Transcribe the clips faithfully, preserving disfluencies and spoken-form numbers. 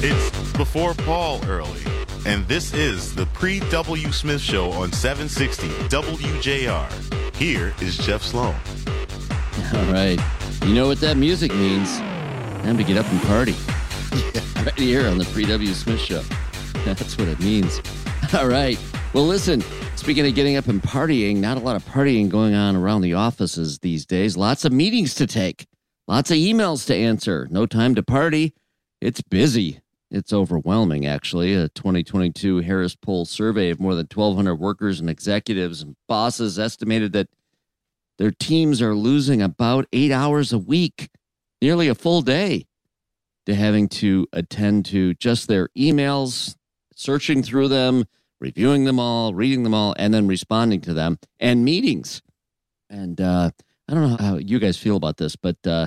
It's before Paul early, and this is the Pre-W. Smith Show on seven sixty W J R. Here is Jeff Sloan. All right. You know what that music means. Time to get up and party. Yeah. Right here on the Pre-W. Smith Show. That's what it means. All right. Well, listen, speaking of getting up and partying, not a lot of partying going on around the offices these days. Lots of meetings to take. Lots of emails to answer. No time to party. It's busy. It's overwhelming, actually. A twenty twenty-two Harris Poll survey of more than twelve hundred workers and executives and bosses estimated that their teams are losing about eight hours a week, nearly a full day, to having to attend to just their emails, searching through them, reviewing them all, reading them all, and then responding to them, and meetings. And uh, I don't know how you guys feel about this, but uh,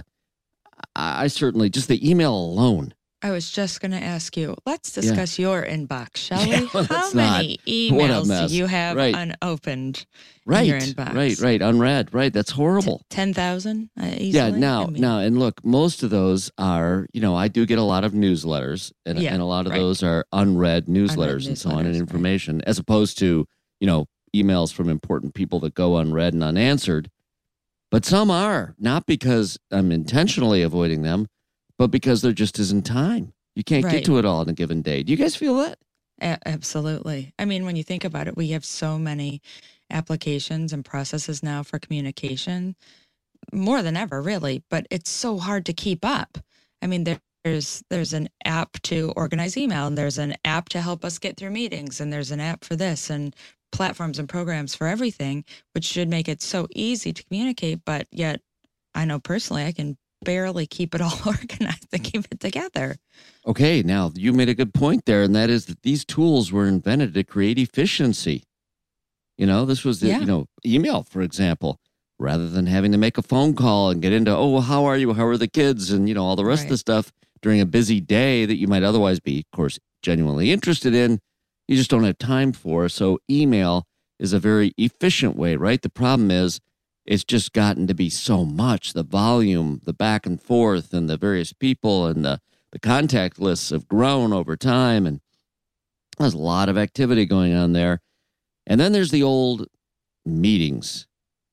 I certainly, just the email alone. I was just going to ask you, let's discuss yeah. your inbox, shall we? Yeah, well, How many not. emails do you have right. unopened right. in your inbox? Right, right, unread. Right, that's horrible. ten thousand uh, easily? Yeah, now, I mean, now, and look, most of those are, you know, I do get a lot of newsletters, and, yeah, and a lot of right. those are unread newsletters unread and so on, and newsletters, information, right. as opposed to, you know, emails from important people that go unread and unanswered. But some are, not because I'm intentionally avoiding them, but because there just isn't time. You can't right. get to it all in a given day. Do you guys feel that? A- absolutely. I mean, when you think about it, we have so many applications and processes now for communication, more than ever, really, but it's so hard to keep up. I mean, there, there's there's an app to organize email, and there's an app to help us get through meetings, and there's an app for this, and platforms and programs for everything, which should make it so easy to communicate, but yet I know personally I can barely keep it all organized and keep it together. Okay, now you made a good point there, and that is that these tools were invented to create efficiency. You know, this was the, yeah. you know, email, for example, rather than having to make a phone call and get into, oh, well, how are you? How are the kids? And, you know, all the rest right. of the stuff during a busy day that you might otherwise be, of course, genuinely interested in. You just don't have time for. So email is a very efficient way, right? The problem is it's just gotten to be so much. The volume, the back and forth, and the various people, and the, the contact lists have grown over time. And there's a lot of activity going on there. And then there's the old meetings.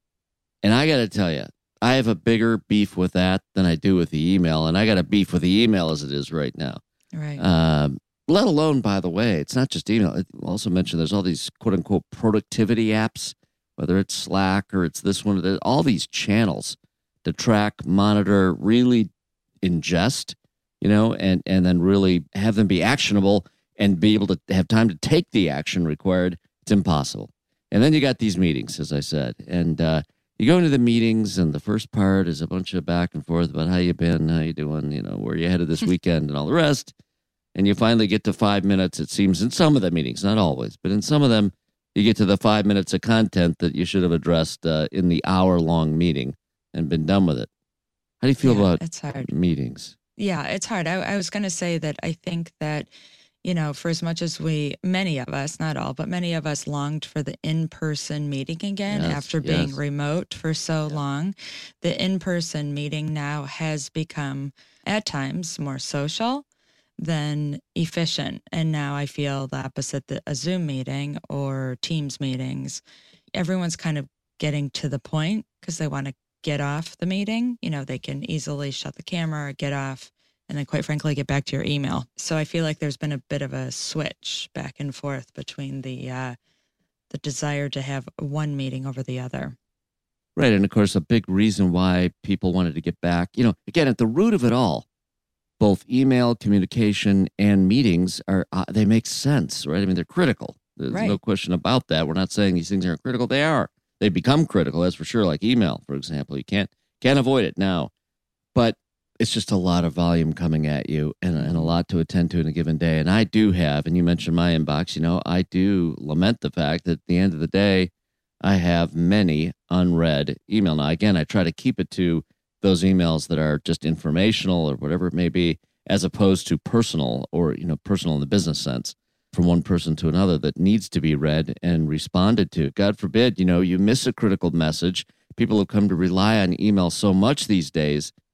And I got to tell you, I have a bigger beef with that than I do with the email. And I got a beef with the email as it is right now. Right. Um, let alone, by the way, it's not just email. I also mentioned there's all these quote unquote productivity apps, whether it's Slack or it's this one, all these channels to track, monitor, really ingest, you know, and, and then really have them be actionable and be able to have time to take the action required. It's impossible. And then you got these meetings, as I said, and uh, you go into the meetings, and the first part is a bunch of back and forth about how you been, how you doing, you know, where you headed this weekend, and all the rest. And you finally get to five minutes, it seems, in some of the meetings, not always, but in some of them, you get to the five minutes of content that you should have addressed uh, in the hour-long meeting and been done with it. How do you feel yeah, about it's hard. meetings? Yeah, it's hard. I, I was going to say that I think that, you know, for as much as we, many of us, not all, but many of us longed for the in-person meeting again yes, after being yes. remote for so yeah. long. The in-person meeting now has become, at times, more social than efficient. And now I feel the opposite, that a Zoom meeting or Teams meetings, everyone's kind of getting to the point because they want to get off the meeting. You know, they can easily shut the camera or get off and then, quite frankly, get back to your email. So I feel like there's been a bit of a switch back and forth between the uh, the desire to have one meeting over the other. Right. And of course, a big reason why people wanted to get back, you know, again, at the root of it all, both email, communication, and meetings are, uh, they make sense, right? I mean, they're critical. There's right. no question about that. We're not saying these things aren't critical. They are. They become critical, that's for sure, like email, for example. You can't can't avoid it now. But it's just a lot of volume coming at you and, and a lot to attend to in a given day. And I do have, and you mentioned my inbox, you know, I do lament the fact that at the end of the day, I have many unread email. Now, again, I try to keep it to those emails that are just informational or whatever it may be, as opposed to personal or, you know, personal in the business sense from one person to another that needs to be read and responded to. God forbid, you know, you miss a critical message. People have come to rely on email so much these days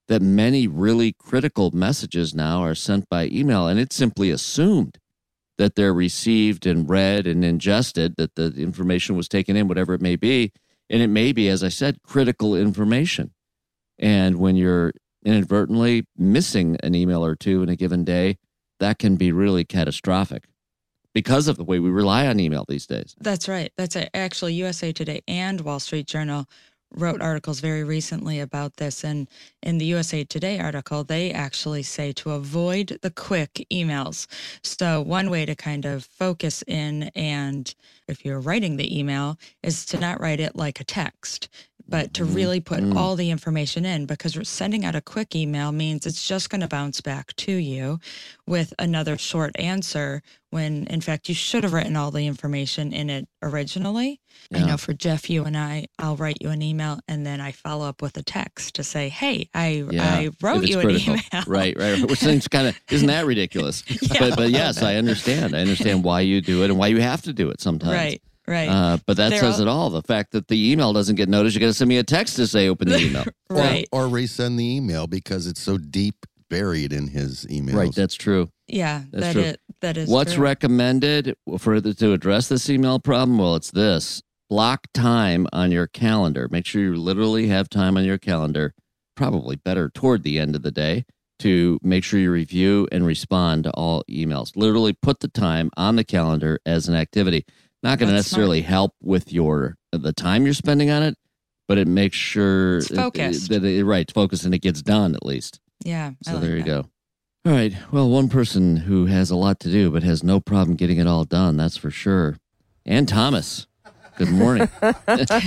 that many really critical messages now are sent by email, and it's simply assumed that they're received and read and ingested, that the information was taken in, whatever it may be. And it may be, as I said, critical information. And when you're inadvertently missing an email or two in a given day, that can be really catastrophic because of the way we rely on email these days. That's right. That's it. Actually, U S A Today and Wall Street Journal wrote articles very recently about this. And in the U S A Today article, they actually say to avoid the quick emails. So one way to kind of focus in, and if you're writing the email, is to not write it like a text, but to really put mm. all the information in, because sending out a quick email means it's just going to bounce back to you with another short answer when, in fact, you should have written all the information in it originally. Yeah. I know for Jeff, you and I, I'll write you an email and then I follow up with a text to say, hey, I yeah, I wrote you critical. an email. Right, right. Which seems kind of, isn't that ridiculous? yeah, but but yes, I understand. I understand why you do it and why you have to do it sometimes. Right. Right. Uh, but that They're says all... it all. The fact that the email doesn't get noticed, you got to send me a text to say open the email. right. Or, or resend the email because it's so deep buried in his emails. Right. That's true. Yeah. That's that true. It, that is What's true. recommended for the, to address this email problem? Well, it's this. Block time on your calendar. Make sure you literally have time on your calendar, probably better toward the end of the day, to make sure you review and respond to all emails. Literally put the time on the calendar as an activity. Not going to necessarily smart. help with your the time you're spending on it, but it makes sure it's focused. It, that it, right, focused and it gets done at least. Yeah. So like there you that. go. All right. Well, one person who has a lot to do but has no problem getting it all done, that's for sure. Ann Thomas. Good morning. Lots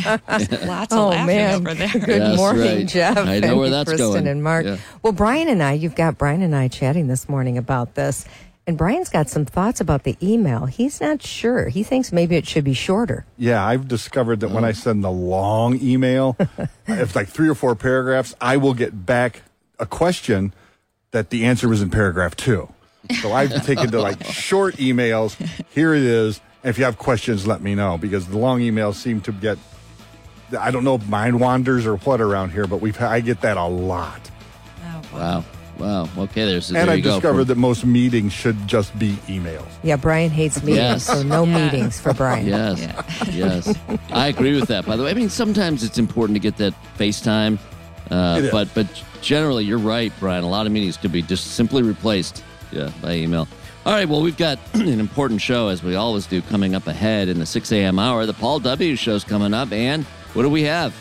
of oh, laughing man. over there. Good yes, morning, right. Jeff. I know and where that's Kristen going. and Mark. Yeah. Well, Brian and I, you've got Brian and I chatting this morning about this. And Brian's got some thoughts about the email. He's not sure. He thinks maybe it should be shorter. Yeah, I've discovered that when I send the long email, if like three or four paragraphs, I will get back a question that the answer was in paragraph two. So I've taken to like short emails. Here it is. And if you have questions, let me know, because the long emails seem to get, I don't know if mind wanders or what around here, but we've I get that a lot. Oh, wow. Wow. Wow. Okay, there's And there I you go. discovered From, that most meetings should just be emails. Yeah, Brian hates meetings, Yes. so no Yeah. meetings for Brian. Yes. Yeah. Yes. I agree with that, by the way. I mean, sometimes it's important to get that FaceTime, uh, It is. but but generally, you're right, Brian. A lot of meetings could be just simply replaced yeah, by email. All right, well, we've got an important show, as we always do, coming up ahead in the six a.m. hour. The Paul W. Show's coming up, and what do we have?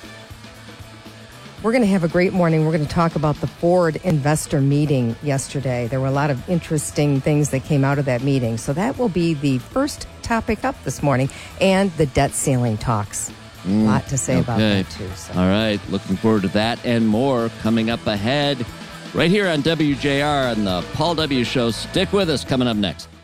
We're going to have a great morning. We're going to talk about the Ford investor meeting yesterday. There were a lot of interesting things that came out of that meeting. So that will be the first topic up this morning, and the debt ceiling talks. Mm, a lot to say okay. about that, too. So. All right, looking forward to that and more coming up ahead right here on W J R on the Paul W. Show. Stick with us, coming up next.